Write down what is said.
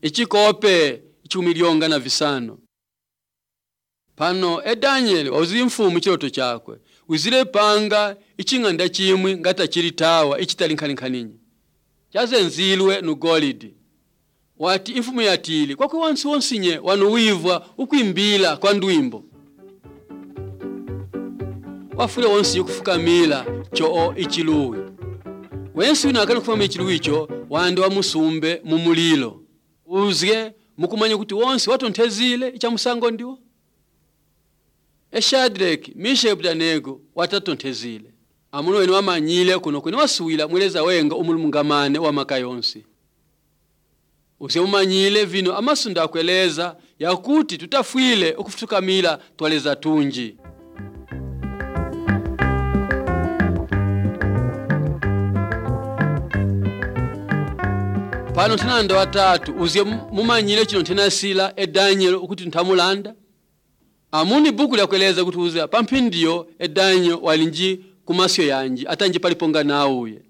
ichikope ichumilionga na visano. Pano Daniel wauzi mfumu chiloto chakwe uzile panga ichinganda chimwi ngata chilitawa ichitalinkaninkaninyi chazenzilwe nu golidi. Wati imfumu yatili kwa wansi wonsinye wanuwivwa ukwimbila kwa ndwimbo wafule wonsi kufukamila choo ichiluwi. Wensi unakana kufama ichiluwi icho wande wa musumbe mumulilo uzye mukumanya kuti wonsi watontezile icha musango ndiwo. Shadraki, Meshaki, Abednego watatontezile. Amuno wenu wamanyile kuno kweni wasuwila mweleza wenga umulungamane wa maka yonsi. Uze umanyile vino amasunda akweleza yakuti tutafwile ukufutukamila twaleza tunji. Pano tinanda watatu uze mumanyile chino tenasila Daniel ukuti ntamulanda. Amuni buku la kueleza kuti uze pampindiyo Daniel walinji kumasyo yanji atanji paliponga nauye.